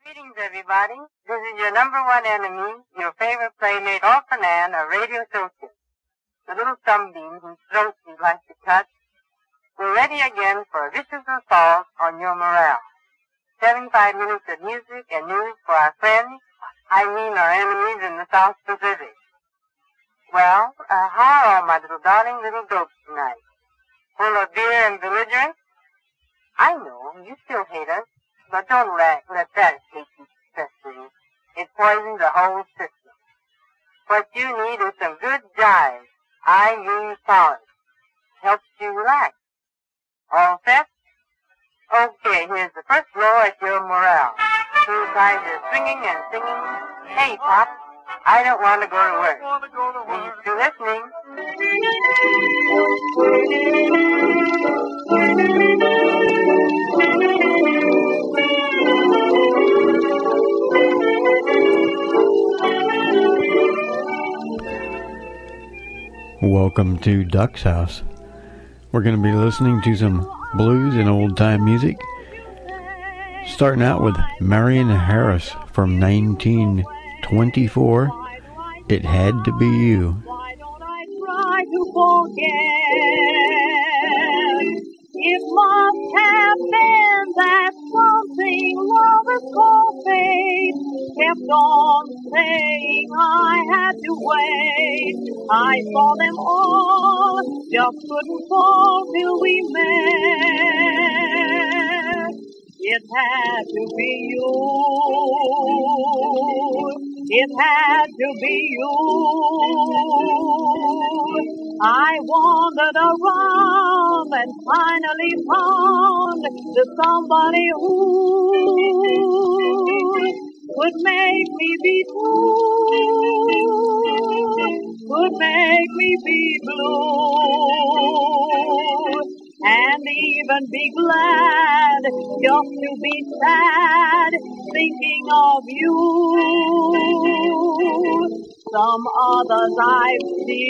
Greetings, everybody. This is your number one enemy, your favorite playmate, Orphan Ann, a radio associate. The little sunbeam whose throat you like to touch. We're ready again for a vicious assault on your morale. 75 minutes of music and news for our friends, our enemies in the South Pacific. Well, how are all my darling little dopes tonight? Full of beer and belligerence? I know, you still hate us, but don't let that hate you fester you. It poisons the whole system. What you need is some good jive. Solid. Helps you relax. All set? Okay, here's the first blow at your morale. Two guys are swinging and singing, "Hey, Pop, I don't want to go to work." Please to listening. Welcome to Duck's House. We're going to be listening to some blues and old-time music. Starting out with Marion Harris from 1924, "It Had to Be You." Why don't I try to forget? It must have been that something lovers call fate kept on saying I had to wait. I saw them all, just couldn't fall till we met. It had to be you. It had to be you. I wandered around and finally found that somebody who could make me be true, could make me be blue, and even be glad just to be sad thinking of you. Some others I've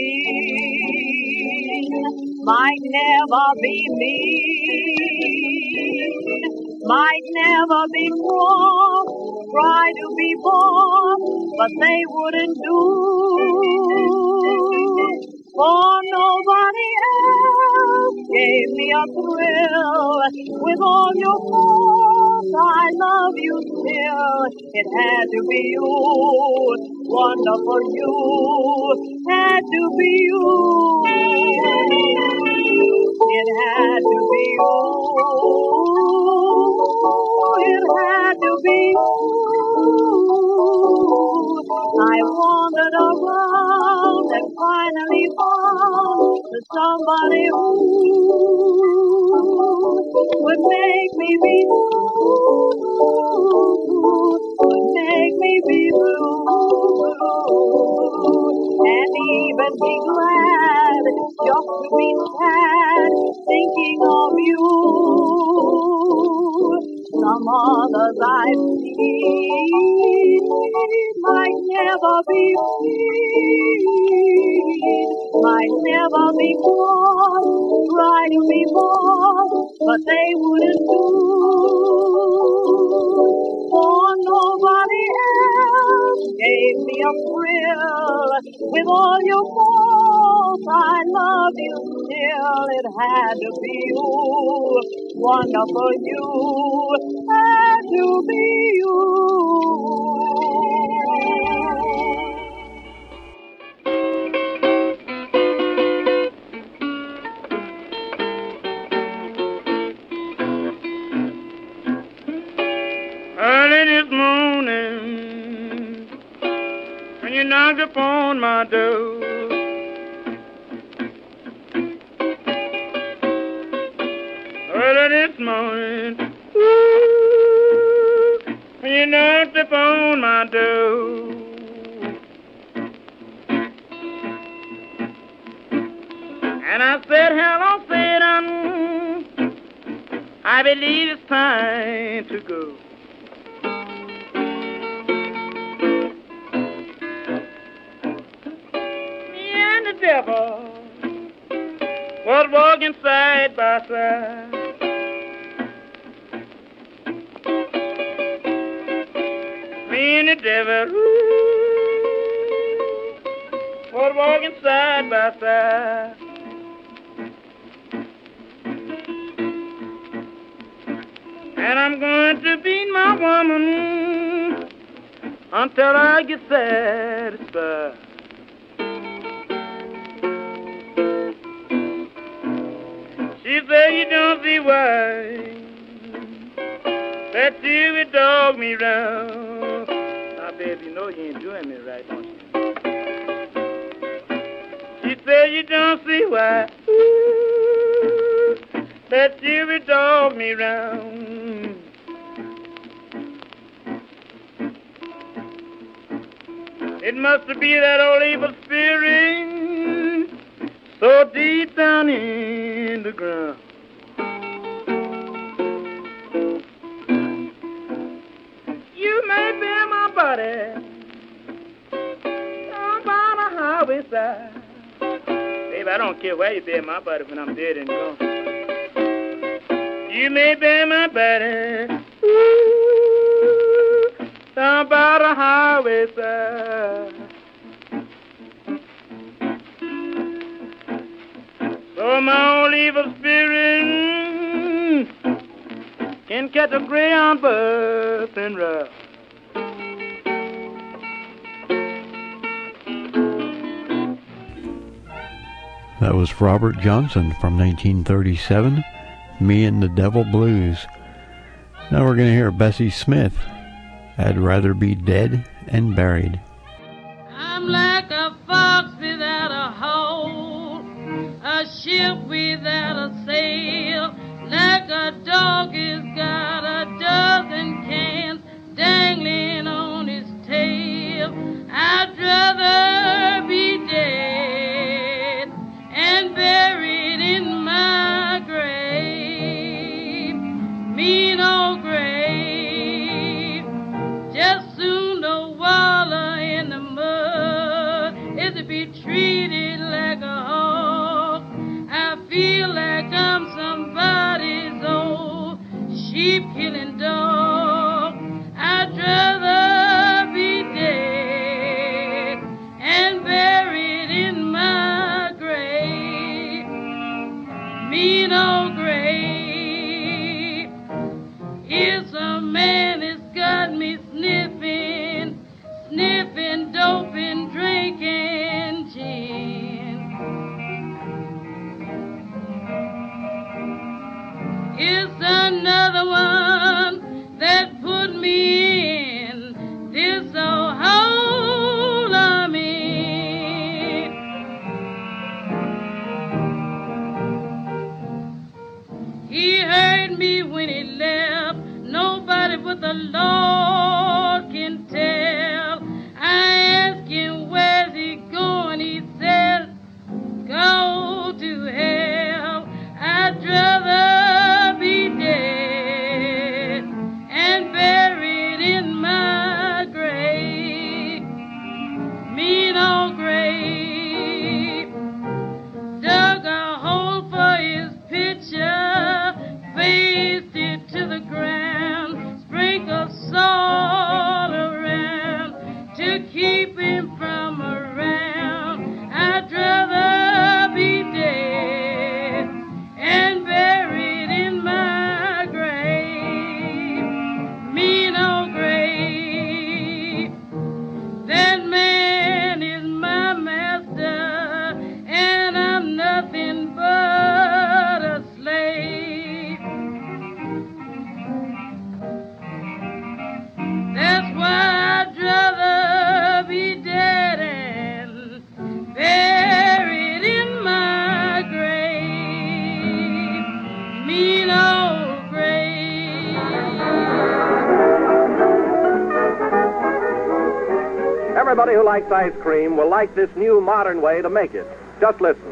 seen might never be mean, might never be cross, try to be boss, but they wouldn't do. For nobody else gave me a thrill. With all your faults, I love you still. It had to be you, wonderful you. Had to be you. It had to be you. It had to be you. I wandered around and finally found somebody who would make me be blue, would make me be blue, and even be glad just to be sad thinking of you. Some others I've seen might never be seen, might never be born, try to be born, but they wouldn't do. For nobody else gave me a thrill. With all your faults, I love you still. It had to be you, wonderful you, had to be you. Early this morning, when you knocked upon my door, early this morning, ooh, when you knocked upon my door, and I said, "Hello, Satan, I believe it's time to go." Devil was walking side by side. devil. Was walking side by side. And I'm going to beat my woman until I get satisfied. She said you don't see why that you would dog me round. Now, baby, you know you ain't doing me right, don't you? She said you don't see why that you would dog me round. It must be that old evil spirit so deep down in the ground. You may be my body down by the highway side. Baby, I don't care where you bury my body when I'm dead and gone. You may bury my body down by the highway side. So my old evil spirit can catch a greyhound bus and ride. That was Robert Johnson from 1937, Me and the Devil Blues. Now we're going to hear Bessie Smith, I'd Rather Be Dead and Buried. I'm like a fox without a hole, a ship without a sail, like a dog who's got a dozen cans dangling on his tail. I'd rather be dead and buried in my grave, mean old grave, just soon to wallow in the mud, is to be treated like a hog. I feel like I'm somebody's old sheep-killing dog. I'd rather be dead and buried in my grave, mean old grave. It's a man that's got me sniffing, sniffing dope and drinking gin. It's another one that put me in this old hole I'm in. He heard me when he left, nobody but the Lord can tell. I asked him where's he going, he said, go to hell. I'd rather be dead and buried in my grave, mean old grave. Dug a hole for his picture, faced it to the ground, sprinkled salt around to keep him from around. I'd rather be dead and buried in my grave, mean old grave. That man is my master, and I'm nothing but a slave. That's why I'd rather be dead and buried in my grave, mean old grave. Everybody who likes ice cream will like this new modern way to make it. Just listen.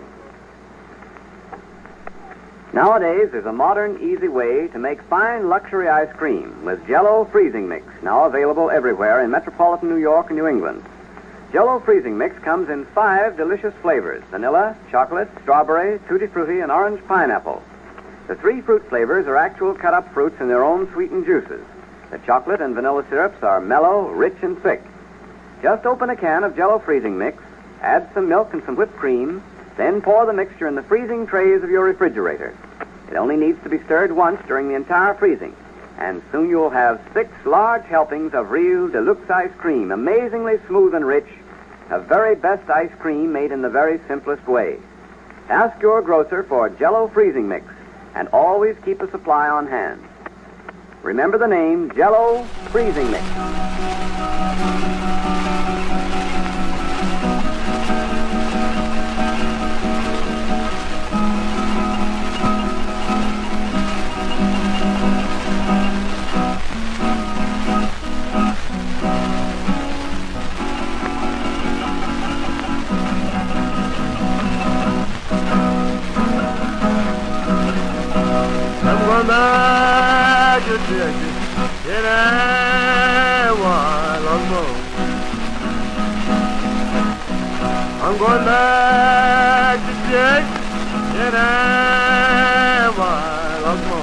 Nowadays, there's a modern, easy way to make fine luxury ice cream with Jell-O Freezing Mix, now available everywhere in metropolitan New York and New England. Jell-O Freezing Mix comes in 5 delicious flavors: vanilla, chocolate, strawberry, tutti frutti, and orange pineapple. The 3 fruit flavors are actual cut-up fruits in their own sweetened juices. The chocolate and vanilla syrups are mellow, rich, and thick. Just open a can of Jell-O freezing mix, add some milk and some whipped cream, then pour the mixture in the freezing trays of your refrigerator. It only needs to be stirred once during the entire freezing, and soon you'll have 6 large helpings of real deluxe ice cream, amazingly smooth and rich, a very best ice cream made in the very simplest way. Ask your grocer for Jell-O freezing mix, and always keep a supply on hand. Remember the name, Jell-O freezing mix. Going back to Texas in a while ago. I'm going back to Texas in a while ago.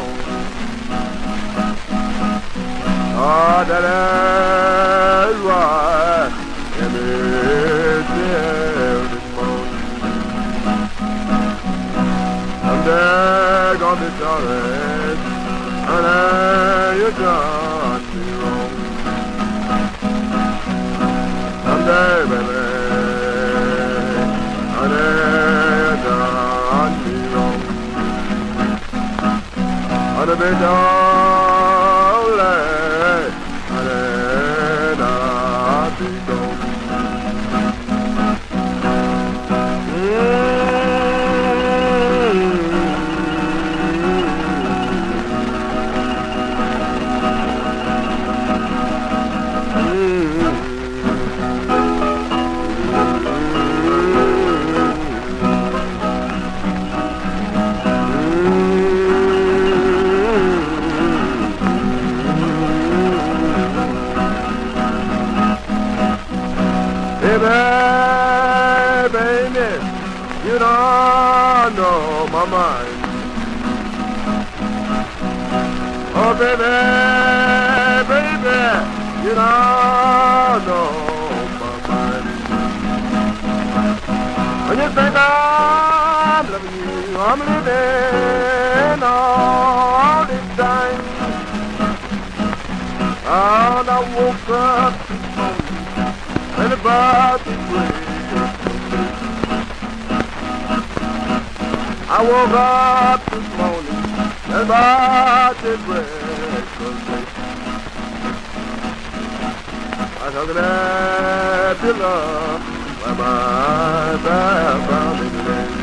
Oh, that is why I'm here this morning. Someday gonna be sorry. Honey, you done me wrong. Someday, baby, honey, you done me wrong. Honey, be darling, honey, not be gone. Baby, you don't know my mind. Oh, baby, you don't know my mind. When you think I'm loving you, I'm living all this time. And I woke up this morning and about to break. I woke up this morning and about to break. I took an happy love by my background in the day.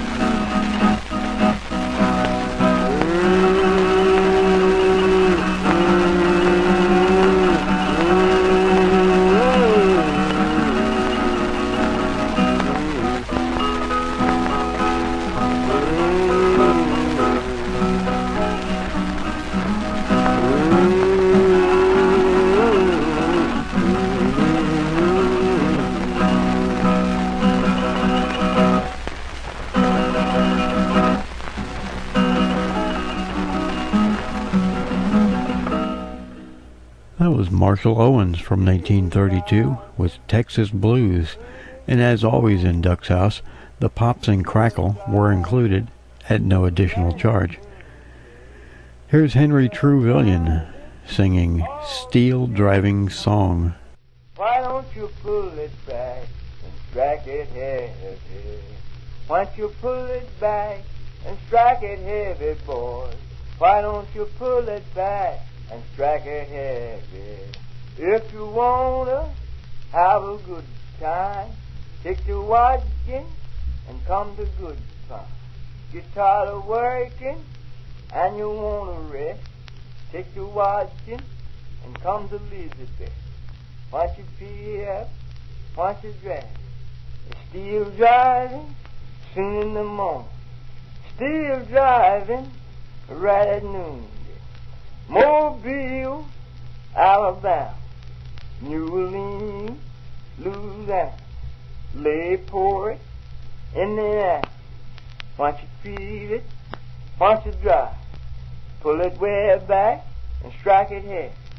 That was Marshall Owens from 1932 with Texas Blues, and as always in Duck's House, the pops and crackle were included at no additional charge. Here's Henry Truvillion singing Steel Driving Song. Why don't you pull it back and strike it heavy? Why don't you pull it back and strike it heavy, boy? Why don't you pull it back and strike it heavy? If you wanna have a good time, take your watching and come to good fun. You're tired of working and you wanna rest, take your watching and come to Elizabeth. Once you pee up, once you dress, still driving soon in the morning, still driving right at noon. Mobile, Alabama, New Orleans, Louisiana, Layport, Indiana. Once you feed it, once you drive, pull it way back and strike it head.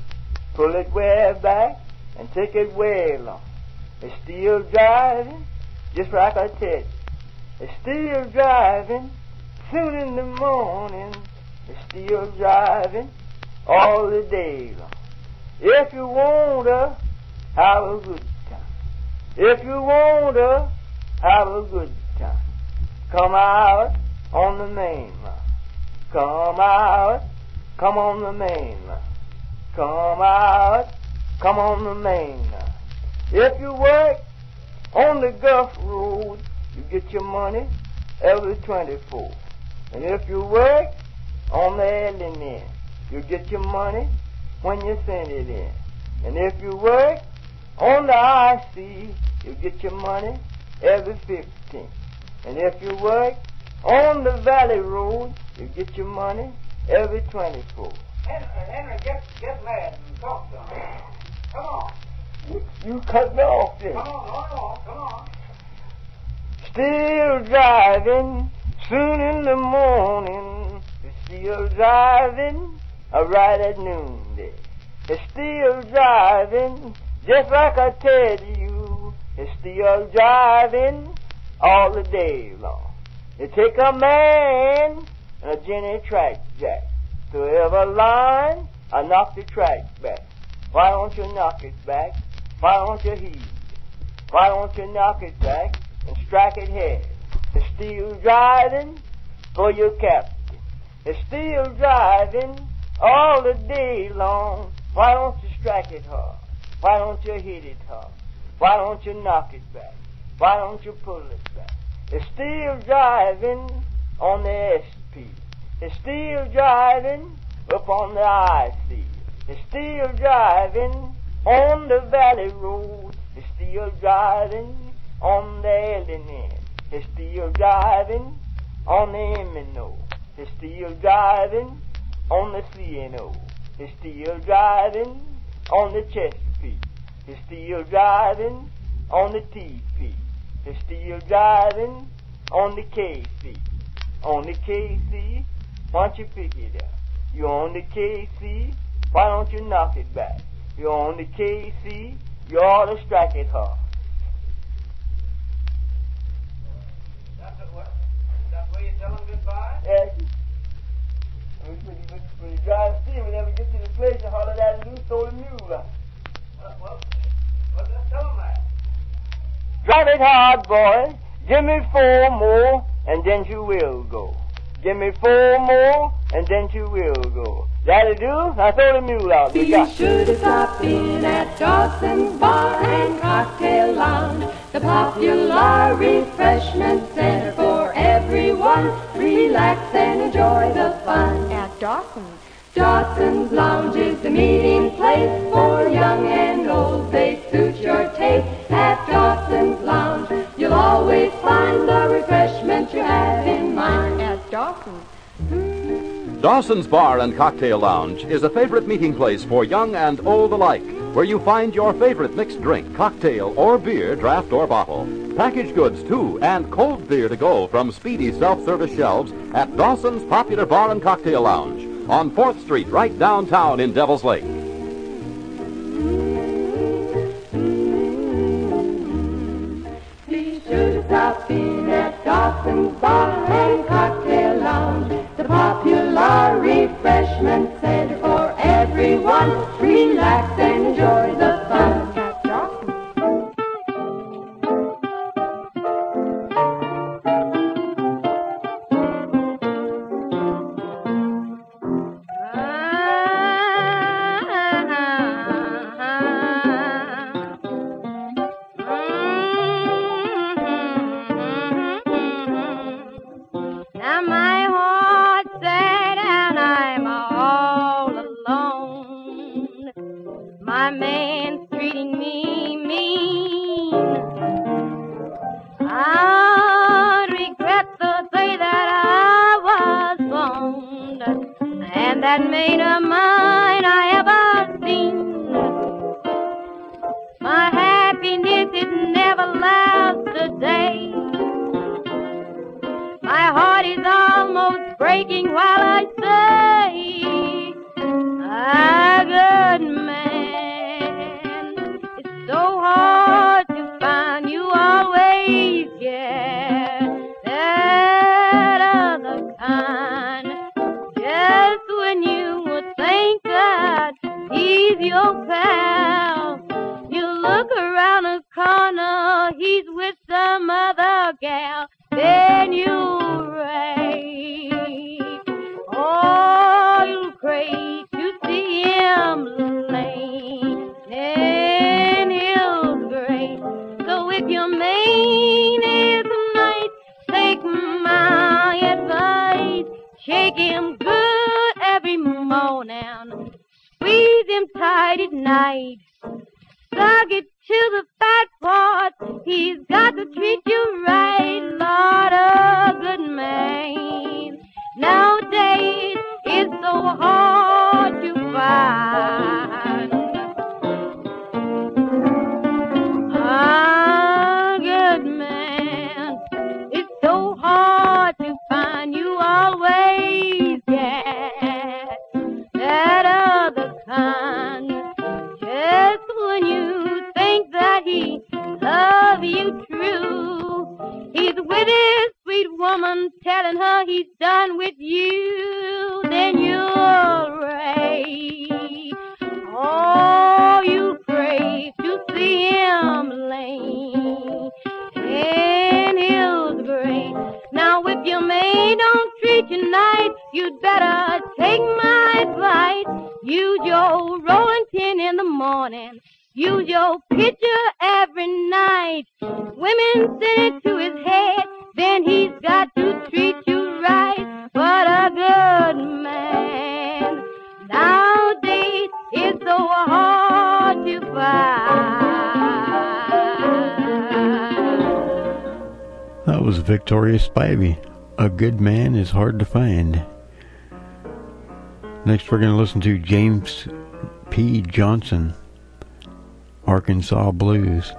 pull it way back, and take it way along. It's still driving, just like I said. It's still driving, soon in the morning. It's still driving, all the day long. If you want to have a good time, if you want to have a good time, come out on the main line. Come out, come on the main line. Come out, come on the main line. If you work on the Gulf Road, you get your money every 24. And if you work on the LNN, you get your money when you send it in. And if you work on the IC, you get your money every 15. And if you work on the Valley Road, you get your money every 24. Henry, get mad and talk to him. Come on. You cut me off then. Come on, come on. Still driving, soon in the morning. It's still driving, right at noonday. It's still driving, just like I tell you. It's still driving all the day long. You take a man and a Jenny track jack to every line, I knock the track back. Why don't you knock it back? Why don't you heave? Why don't you knock it back and strike it head? It's still driving for your captain. It's still driving all the day long. Why don't you strike it hard? Why don't you hit it hard? Why don't you knock it back? Why don't you pull it back? It's still driving on the SP. It's still driving up on the IC. It's still driving on the Valley Road. It's still driving on the LNN. It's still driving on the MNO. It's still driving on the CNO. It's still driving on the Chesapeake. It's still driving on the TP. It's still driving on the KC. On the KC, why don't you pick it up? You're on the KC, why don't you knock it back? You're on the KC, you ought to strike it hard. That's the way you tell them goodbye? Yes. When you drive steam, we never get to the place, you holler that loose old mule out. Well, let's tell them that. Drive it hard, boy. Give me 4 more, and then you will go. Give me 4 more, and then you will go. That'll do. Now throw the mule out. Be sure to stop in at Dawson's Bar and Cocktail Lounge, the popular refreshment center for everyone. Relax and enjoy the fun at Dawson's. Dawson's Lounge is the meeting place for young and old. They suit your taste at Dawson's Lounge. You'll always find the refreshment you have in mind at Dawson's. Dawson's Bar and Cocktail Lounge is a favorite meeting place for young and old alike, where you find your favorite mixed drink, cocktail, or beer, draft or bottle. Packaged goods, too, and cold beer to go from speedy self-service shelves at Dawson's Popular Bar and Cocktail Lounge on 4th Street, right downtown in Devil's Lake. Be sure to stop in at Dawson's Bar and Cocktail Lounge, the popular refreshment center for everyone. Relax and enjoy the fun at Dawson's. Now my heart's sad and I'm all alone. My man's treating me mean. I regret the day that I was born, and that mate of mine I ever seen. My happiness it never lasts a day. My heart is almost breaking while I say, a good man stuck it to the fat part. He's got to treat you right, Lord, a good man. Nowadays, it's so hard to find a good man. It's so hard to find. You always get that other kind. Just when you think that he loves you true, he's with his sweet woman telling her he's done with you. Then you'll rage. Oh, you crave to see him lay in his grave. Now if your maid don't treat you nice, you'd better take my advice. Use your rolling pin in the morning. Use your pitcher every night. Women send it to his head, then he's got to treat you right. But a good man nowadays is so hard to find. That was Victoria Spivey. A good man is hard to find. Next we're going to listen to James P. Johnson, Arkansas Blues.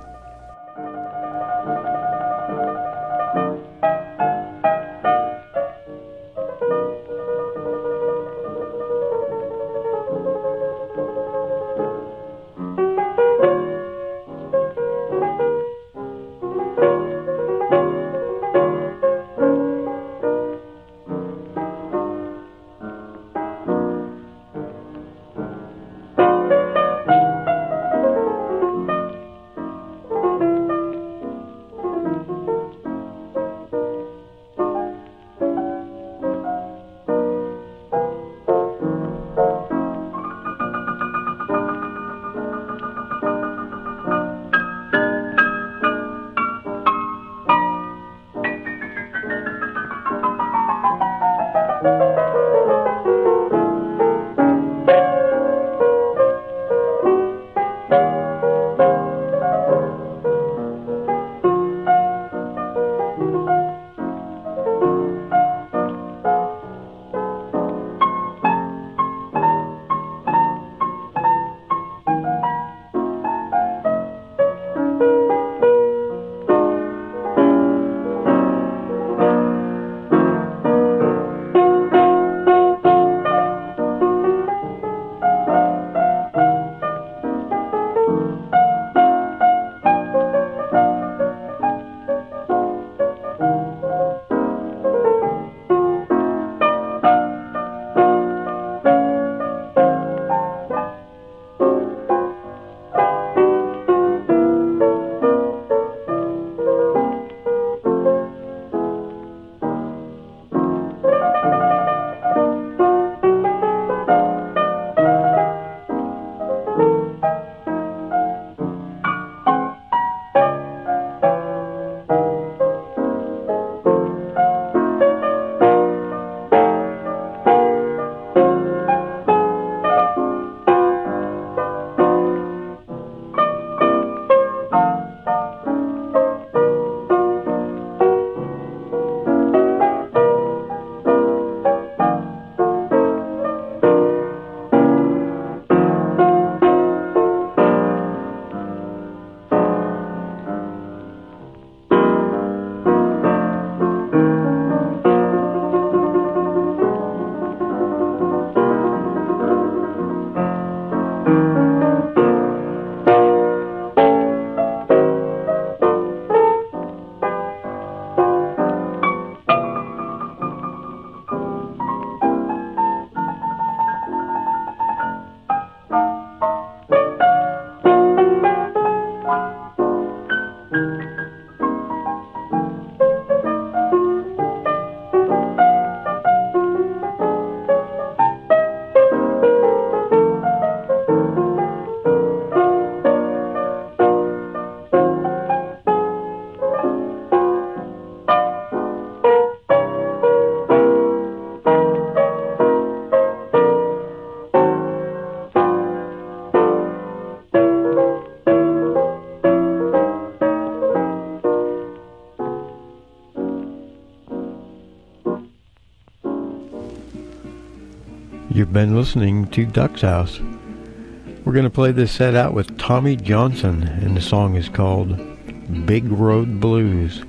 You've been listening to Duck's House. We're going to play this set out with Tommy Johnson, and the song is called Big Road Blues.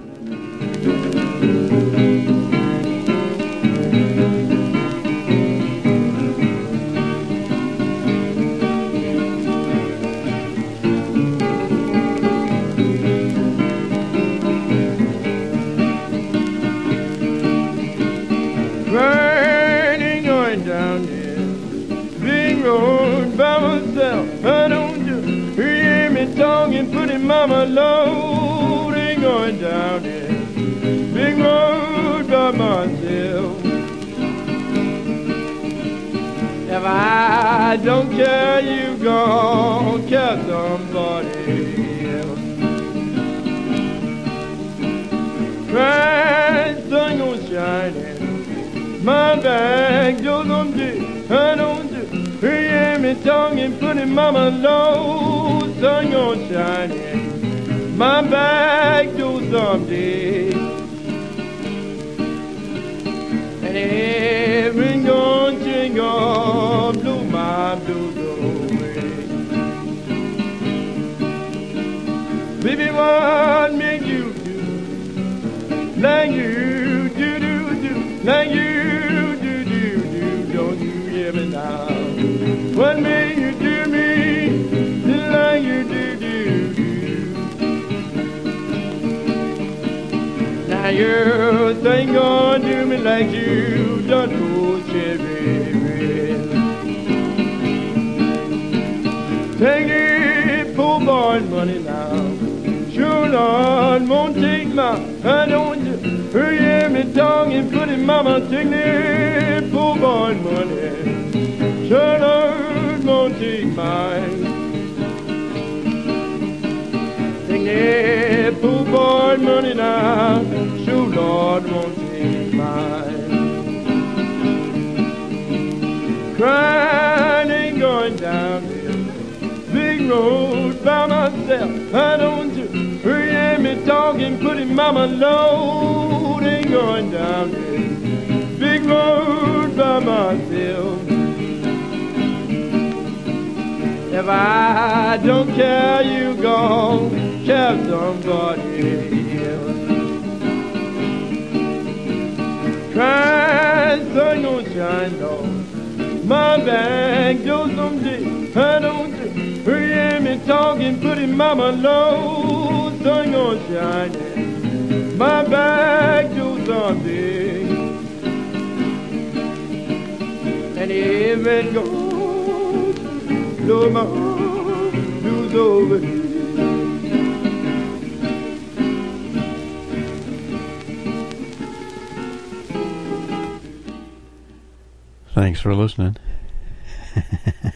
Mama load ain't going down this big road by myself. If I don't care, you gon' care somebody else. Bright sun gon' shining, my back goes on deep. I don't hear me tonguing, putting mama low. Sun gon' shining, my back goes someday. And every gon' jingle, blow my blues away. Baby, what make you do like you do, like you do, don't you hear me now? What made you do me like you do? Now you think gonna do me like you done to Cherry Red. Take it, poor boy, money now. Sure, Lord, won't take my hand on you. Hear me talking, put it, mama, take it, poor boy, money. Sure, Lord, won't take mine. Take that poor boy money now. Sure, Lord, won't take mine. Crying ain't going down this big road by myself. I don't hear me talking, putting mama load. Ain't going down this big road by myself. If I don't care, you gon' care somebody else. Crying sun gon' shine down, my back goes someday. I don't hear me talking, putting mama low. Sun gon' shine, my back goes someday. And if it goes, blow my blues over here. Thanks for listening.